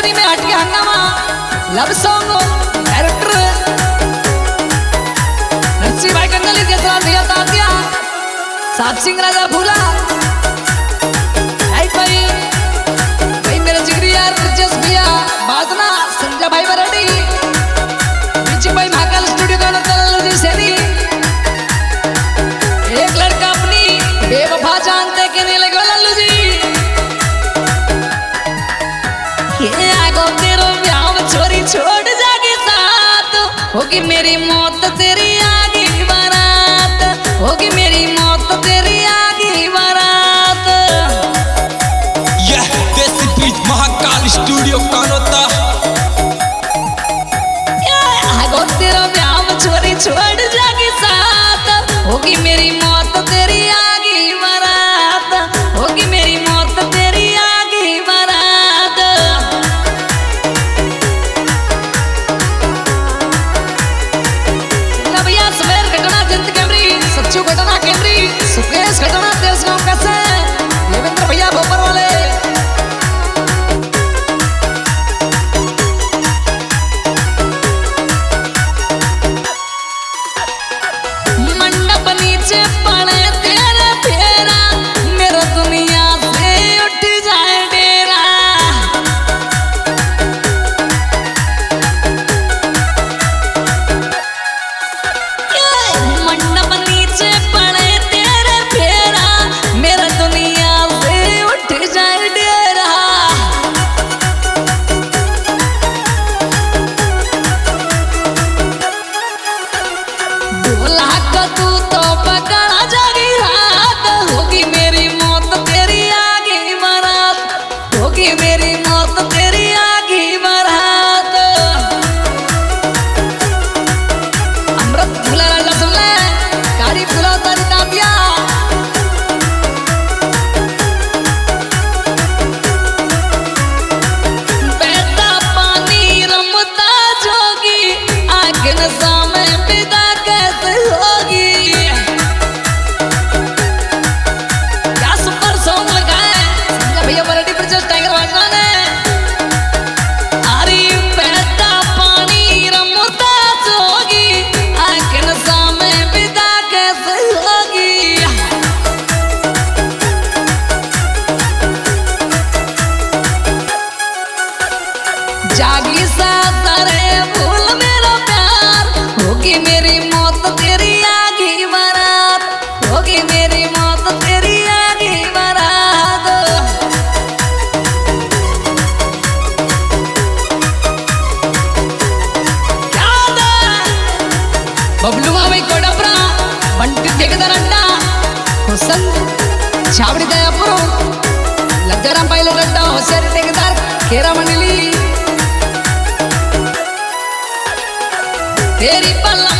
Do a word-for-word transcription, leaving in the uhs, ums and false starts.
Company में हट के हंगामा लव सॉन्ग डायरेक्टर नरसी भाई कंगली जैसा दिया तातिया सात सिंह राजा भूला भाई भाई भाई मेरे जिगरी यार ब्रजेश भैया बाजना संजय भाई बरड़ी बीच भाई महाकाल स्टूडियो का नतल जी सेनी एक लड़का अपनी बेवफा जानते के नहीं लगे लल्लू जी ये आगो तेरो ब्याह छोरी छोड़ जाके साथ होगी मेरी मौत तेरी आगे बारात होगी मेरी मौत तेरी आगे बारात। यह देसी बीच महाकाल स्टूडियो कानोता आगो तेरो ब्याह छोरी छोड़ जाके साथ होगी मेरी मौत तेरी आगे बारात होगी मेरी मौत तेरी आगे बारात। भैया सवेर घटना जंत कैमरी सच्चू घटना कैमरी सुकेश घटना देश गांव कैसे देवेंद्र भैया भोपर वाले मंडप नीचे पड़े तेरे फेरा मेरा दुनिया से उठ जाए डेरा। मंडप नीचे पड़े तेरे फेरा मेरा दुनिया से उठ जाए डेरा। दूल्हा का तू तो पकड़ा जागी रात होगी मेरी मौत तेरी आगे बारात होगी मेरी मौत तेरी आगे बारात। अमृत भूला राजा सुन ले कारी भूला तारी तातिया बहता पानी रमता जोगी आग नशा में विदा कैसे होगी। क्या सुपर सॉन्ग लगा है संजय भैया बरडी ब्रजेश टाइगर वाजना ने। अरे बहता पानी रमता जोगी आग नशा में विदा कैसे होगी। जागी सारे भूल मेरा प्यार होगी मेरी मौत तेरी आगे बारात होगी मेरी मौत तेरी आगे बारात। क्या बबलू भाई कोडपरा बंटी ठेकेदार अड्डा हुसन छावड़ी दयापुर लज्जाराम पायलट अड्डा होशियारी ठेकेदार खेरा मंडली तेरी पल्ला